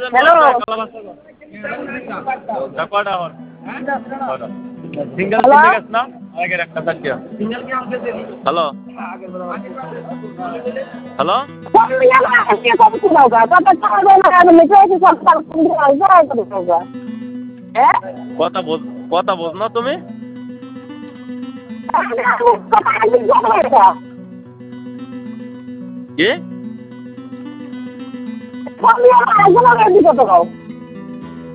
hello single single না আগের একটা থাকি হ্যালো হ্যালো কথা বোঝ না তুমি কি